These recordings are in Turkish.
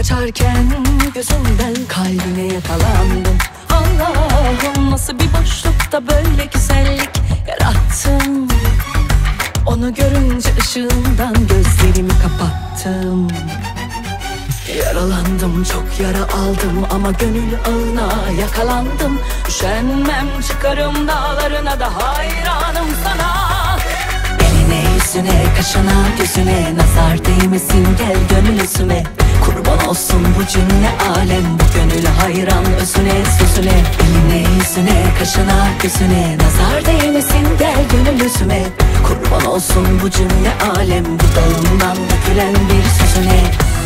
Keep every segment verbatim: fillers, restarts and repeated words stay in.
kaçarken gözümden kalbine yakalandım. Allah'ım nasıl bir boşlukta böyle güzellik yarattım. Onu görünce ışığından gözlerimi kapattım. Yaralandım, çok yara aldım ama gönül ağına yakalandım. Üşenmem, çıkarım dağlarına da hayranım sana. Eline, yüzüne, kaşına, gözüne nazar değmesin, gel gönül üstüme. Kurban olsun bu cümle alem, bu gönül hayran özüne sözüne. Eline, yüzüne, kaşına, gözüne nazar değmesin, gel gönül üstüme. Kurban olsun bu cümle alem, bu dağından dökülen bir sözüne.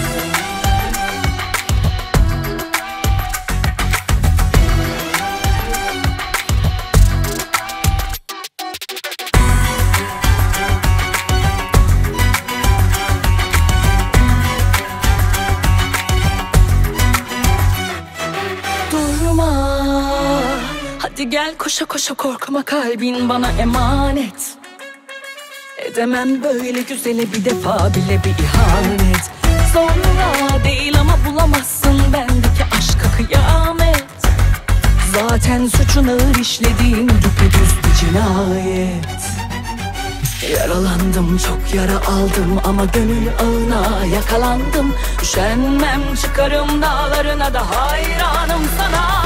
Hadi gel koşa koşa, korkma, kalbin bana emanet. Edemem böyle güzele bir defa bile bir ihanet. Zorla değil ama bulamazsın bendeki aşka kıyamet. Zaten suçun ağır, işlediğin düpedüz bir cinayet. Yaralandım, çok yara aldım ama gönül ağına yakalandım. Üşenmem, çıkarım dağlarına da hayranım sana.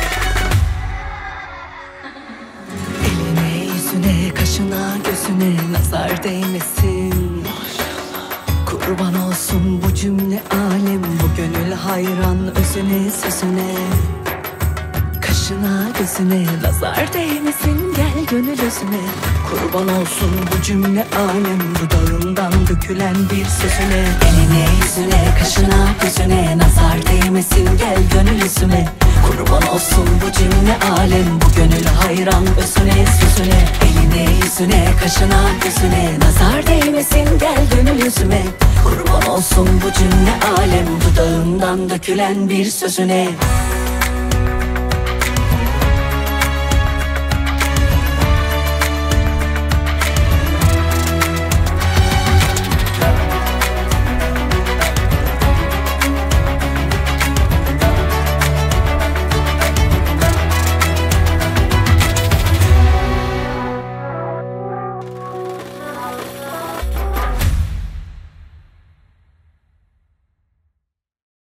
Yüzüne, kaşına, gözüne nazar değmesin. Kurban olsun bu cümle alem, bu gönül hayran özüne sözüne. Kaşına, gözüne nazar değmesin, gel gönül özüne. Kurban olsun bu cümle alem, bu dağından dökülen bir sözüne. Eline, yüzüne, kaşına, gözüne nazar değmesin, gel gönül özüne. Kurban olsun bu cümle alem, bu gönül hayran özüne sözüne. Eline, yüzüne, kaşına, gözüne nazar değmesin, gel gönül yüzüme. Kurban olsun bu cümle alem, dudağından dökülen bir sözüne.